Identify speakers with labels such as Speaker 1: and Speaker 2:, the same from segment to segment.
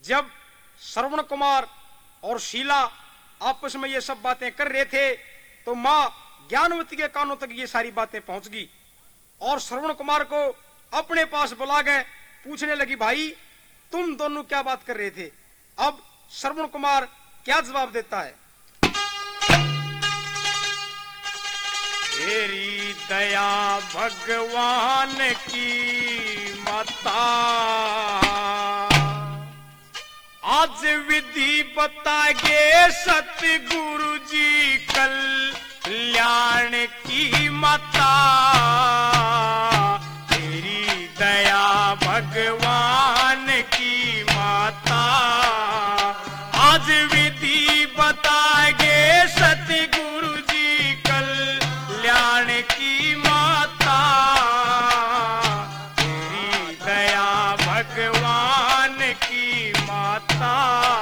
Speaker 1: जब श्रवण कुमार और शीला आपस में ये सब बातें कर रहे थे तो माँ ज्ञानवती के कानों तक ये सारी बातें पहुंच गई और श्रवण कुमार को अपने पास बुला गए, पूछने लगी, भाई तुम दोनों क्या बात कर रहे थे? अब श्रवण कुमार क्या जवाब देता है? तेरी दया भगवान की माता, आज विधि बताएंगे सतगुरु जी कल्याण की माता। तेरी दया भगवान की माता, आज विधि बताएंगे सतगुरु जी कल्याण की माता। तेरी दया भगवान की माता।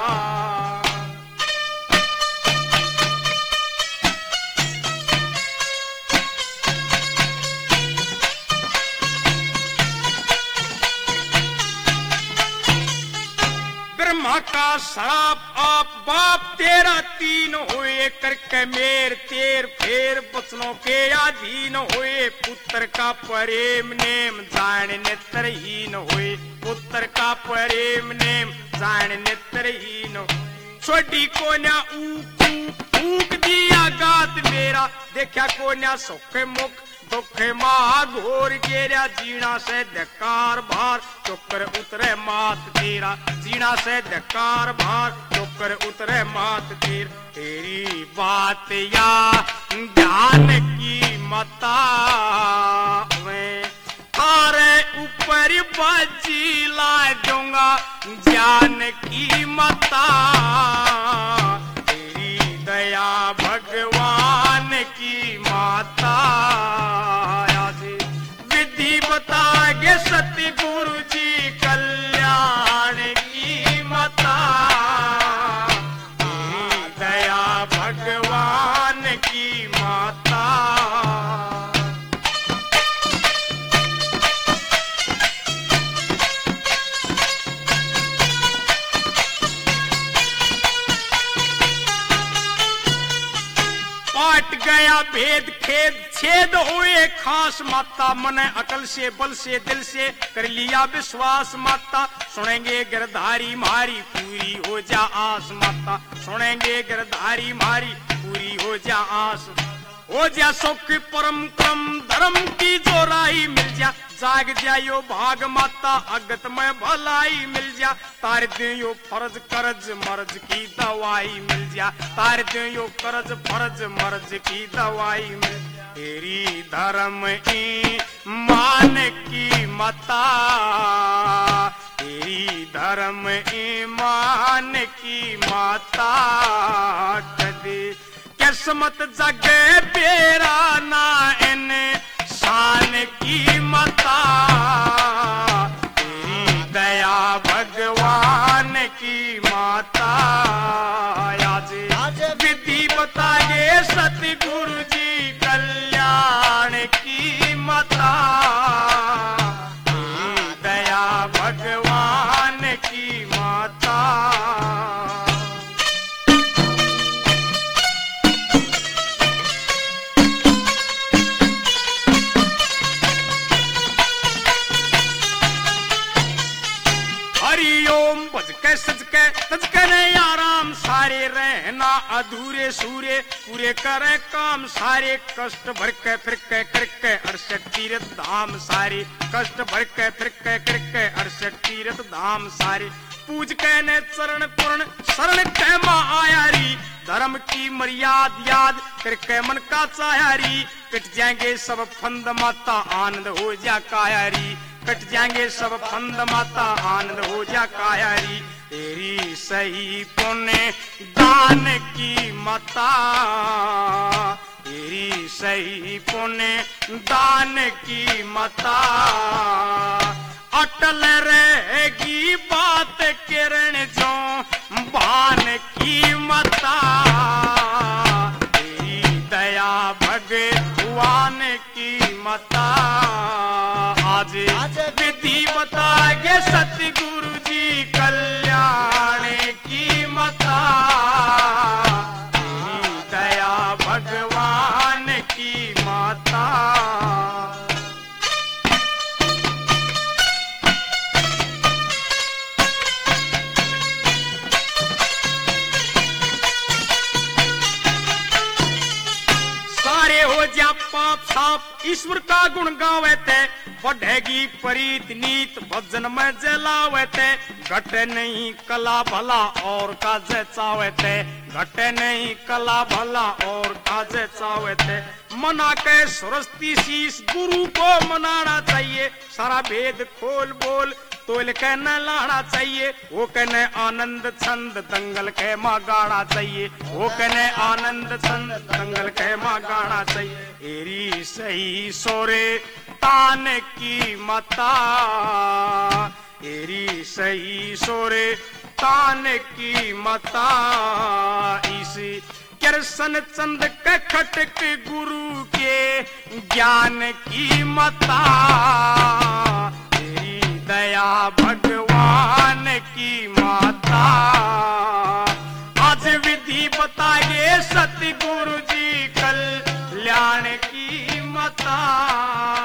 Speaker 1: ब्रह्मा का श्राप आप बाप तेरा तीन हुए, करके मेर तेर फेर बचनों के अधीन हुए। पुत्र का प्रेम नेम जान नेत्रहीन हुए, पुत्र का प्रेम नेम जान नेत्रहीन। छोटी कोन्या ऊक दिया गात मेरा, देखा कोन्या सुख मुख दुख घोर गेरा। जीना से धकार भार चुकर उतरे मात तेरा, जीना से धकार भार चुकर उतरे मात तेर। तेरी बात या ध्यान की मता में थारे ऊपर बाजी ला दूंगा ज्ञान की मता। तेरी दया भगवान की माता, विधि बताएंगे सतगुरु जी कल्याण की माता। तेरी दया भगवान की माता। पाट गया भेद खेद छेद हुए खास माता, मन अकल से बल से दिल से कर लिया विश्वास माता। सुनेंगे गिरधारी मारी पूरी हो जा आस माता, सुनेंगे गिरधारी मारी पूरी हो जा आस। हो जा सुख परम क्रम धर्म की जो राही मिल जा, जाग जायो भाग माता अगत में भलाई मिल जा। तार दियो फर्ज कर्ज मर्ज की दवाई मिल जा, तार दियो कर्ज फर्ज मर्ज की दवाई मिल। तेरी धर्म ईमान की माता, तेरी धर्म ईमान की माता। कदे किस्मत जगे बेरा ना इन शान की माता। तेरी दया भगवान की माता, आज विधि बताए सतगुरु जी कल्याण की माता। तेरी दया भगवान की माता। हरिओम भज के सज के तज करे आराम सारे, रहना अधूरे सूरे पूरे करे काम सारे। कष्ट भर के फिर के करके 68 तीर्थ धाम सारे, कष्ट भर के फिर के करके 68 तीर्थ धाम सारे। पूज के ने चरण पूर्ण शरण के माँ आयारी, धर्म की मर्याद याद करके मन का चायारी। कट जाएंगे सब फंद माता आनंद हो जा कायारी, कट जाएंगे सब फंद माता आनंद हो जा कायारी। तेरी सही पुण्य दान की माता, तेरी सही पुण्य दान की माता। अटल रहेगी बात किरण जो भान की माता। तेरी दया भगवान की माता। आज विधि बताएंगे सतगुरु जी कल्याण साफ साफ ईश्वर का गुण गावे ते बढ़ेगी प्रीत नीत भजन में जलावे ते घटे नहीं कला भला और काजे चावे ते घटे नहीं कला भला और काजे चावे ते मना के सरस्वती शीश गुरु को मनाना चाहिए सारा भेद खोल बोल तोल के न लाना चाहिए वो कहने आनंद छंद दंगल के माँ गाना चाहिए वो कहने आनंद छंद दंगल के माँ गाना चाहिए एरी सही सोरे तान की मता एरी सही सोरे तान की मता इसी कृष्ण चंद के खटक गुरु के ज्ञान की मता दया भगवान की माता आज विधि बताइए सतगुरु जी कल्याण की माता।